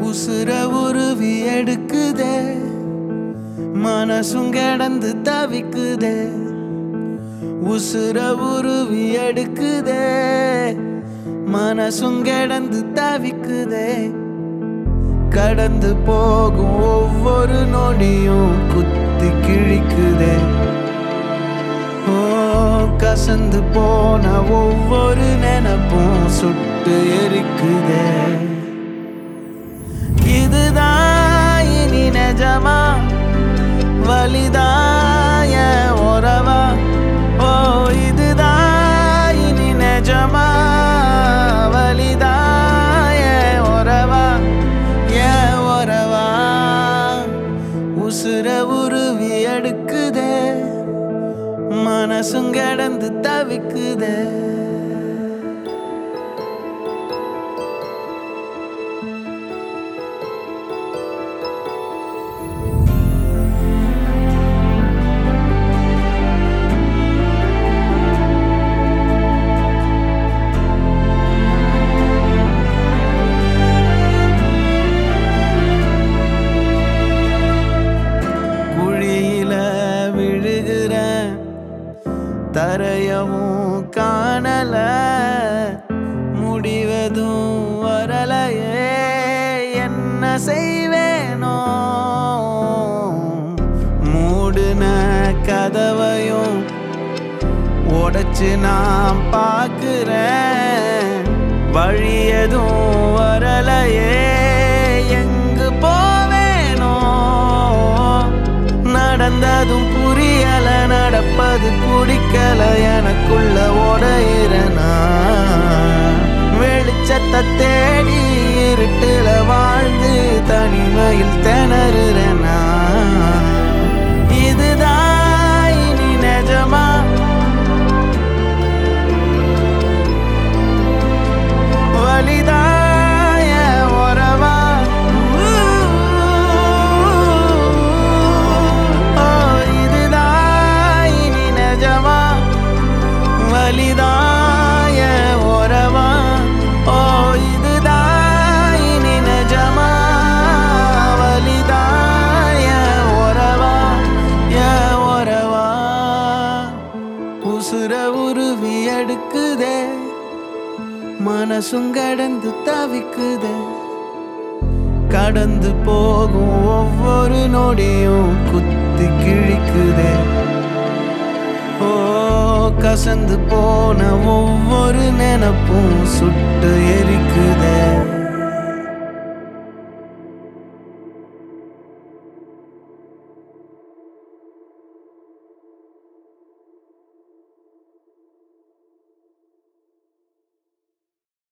உசுர உருவி எடுக்குதே, மனசும் கிடந்து தவிக்குதே. உசுர உருவி எடுக்குதே, மனசும் கிடந்து தவிக்குதே. கடந்து போகும் ஒவ்வொரு நொடியும் குத்தி கிழிக்குதே. ஓ, கசந்து போன ஒவ்வொரு நினைப்பும் சுட்டு எரிக்குதே. இதுதான் இனி நிஜமா, வலிதாய உறவா? ஓ, இதுதான் இனி நிஜமா, வலிதாய உறவா? ஏன் உறவா? உசுர உருவி எடுக்குதே, மனசும் கிடந்து தவிக்குதே. தரையவும் காணல, முடிவதும் வரலையே, என்ன செய்வேனோ? மூடுன கதவையும் உடைச்சு நான் பார்க்கிறேன், வழி எதுவும் வரலையே, எங்கு போவேனோ? நடந்ததும் புரியல, நடப்பது பிடிக்கல, எனக்குள்ள உடையிறனா? வெளிச்சத்தை தேடி இருட்டுல வாழ்ந்து தனிமையில் திணறுறனா? இதுதான் இனி நிஜமா, வலிதாய உறவா? வலிதாய உறவா? ஓ, இதுதான் இனி நிஜமா, வலிதாய உறவா? ஏன் உறவா? உசுர உருவி எடுக்குதே, மனசும் கடந்து தவிக்குதே. கடந்து போகும் ஒவ்வொரு நொடியும் குத்தி கிழிக்குதே. ஓ, கசந்து போன ஒவ்வொரு நினைப்பும் சுட்டு எரி